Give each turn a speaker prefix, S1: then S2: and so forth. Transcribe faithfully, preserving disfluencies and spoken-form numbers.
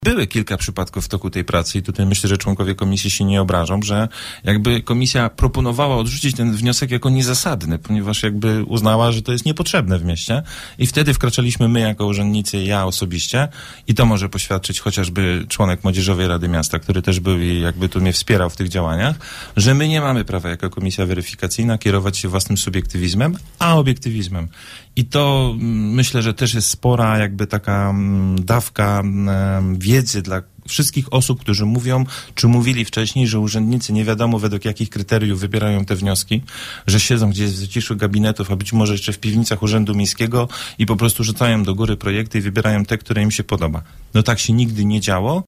S1: Były kilka przypadków w toku tej pracy i tutaj myślę, że członkowie komisji się nie obrażą, że jakby komisja proponowała odrzucić ten wniosek jako niezasadny, ponieważ jakby uznała, że to jest niepotrzebne w mieście i wtedy wkraczaliśmy my jako urzędnicy, ja osobiście i to może poświadczyć chociażby członek Młodzieżowej Rady Miasta, który też był i jakby tu mnie wspierał w tych działaniach, że my nie mamy prawa jako komisja weryfikacyjna kierować się własnym subiektywizmem, a obiektywizmem. I to myślę, że też jest spora jakby taka dawka wiedzy dla wszystkich osób, którzy mówią, czy mówili wcześniej, że urzędnicy nie wiadomo według jakich kryteriów wybierają te wnioski, że siedzą gdzieś w zaciszu gabinetów, a być może jeszcze w piwnicach Urzędu Miejskiego i po prostu rzucają do góry projekty i wybierają te, które im się podoba. No tak się nigdy nie działo